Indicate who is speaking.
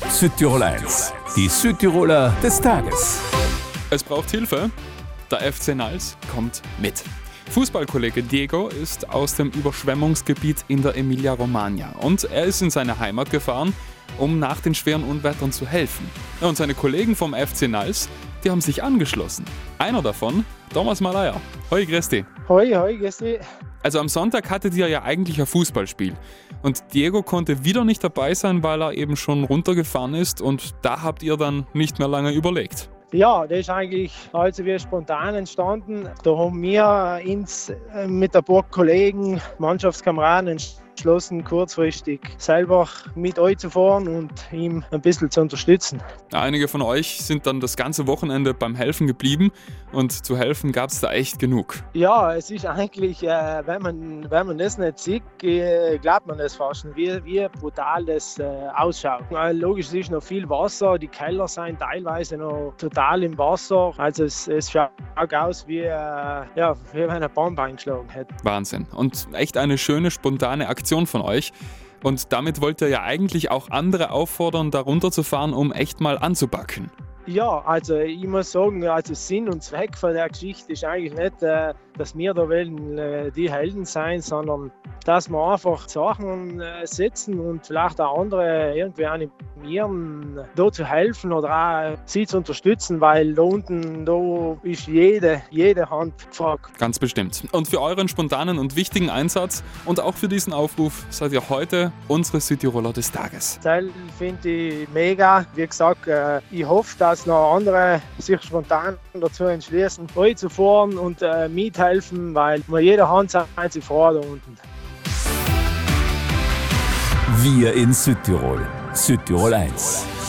Speaker 1: Südtirol 1, die Südtiroler des Tages.
Speaker 2: Es braucht Hilfe. Der FC Nals kommt mit. Fußballkollege Diego ist aus dem Überschwemmungsgebiet in der Emilia-Romagna und er ist in seine Heimat gefahren, um nach den schweren Unwettern zu helfen. Und seine Kollegen vom FC Nals, die haben sich angeschlossen. Einer davon, Thomas Malaya. Hoi, grüß dich.
Speaker 3: Hoi, grüß dich.
Speaker 2: Also am Sonntag hattet ihr ja eigentlich ein Fußballspiel. Und Diego konnte wieder nicht dabei sein, weil er eben schon runtergefahren ist. Und da habt ihr dann nicht mehr lange überlegt.
Speaker 3: Ja, das ist eigentlich also wie spontan entstanden. Da haben wir uns mit ein paar Kollegen, Mannschaftskameraden entschlossen, kurzfristig selber mit euch zu fahren und ihm ein bisschen zu unterstützen.
Speaker 2: Einige von euch sind dann das ganze Wochenende beim Helfen geblieben und zu helfen gab es da echt genug.
Speaker 3: Ja, es ist eigentlich, wenn man das nicht sieht, glaubt man das fast nicht, wie brutal das ausschaut. Logisch, es ist noch viel Wasser, die Keller sind teilweise noch total im Wasser. Also es schaut aus, wie wenn eine Bombe eingeschlagen hätte.
Speaker 2: Wahnsinn. Und echt eine schöne, spontane Aktion von euch. Und damit wollt ihr ja eigentlich auch andere auffordern, da runterzufahren, um echt mal anzupacken.
Speaker 3: Ja, also ich muss sagen, also Sinn und Zweck von der Geschichte ist eigentlich nicht, dass wir da wollen die Helden sein, sondern dass wir einfach Sachen setzen und vielleicht auch andere irgendwie animieren, da zu helfen oder auch sie zu unterstützen, weil da unten, da ist jede Hand gefragt.
Speaker 2: Ganz bestimmt. Und für euren spontanen und wichtigen Einsatz und auch für diesen Aufruf seid ihr heute unsere Südtiroler des Tages.
Speaker 3: Das finde ich mega. Wie gesagt, ich hoffe, dass noch andere sich spontan dazu entschließen, euch zu fahren und mithelfen, weil wir jede Hand sind sie froh da unten.
Speaker 1: Wir in Südtirol. Südtirol 1.